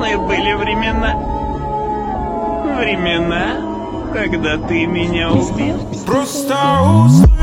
Славные были времена. Времена, когда ты меня убил. Просто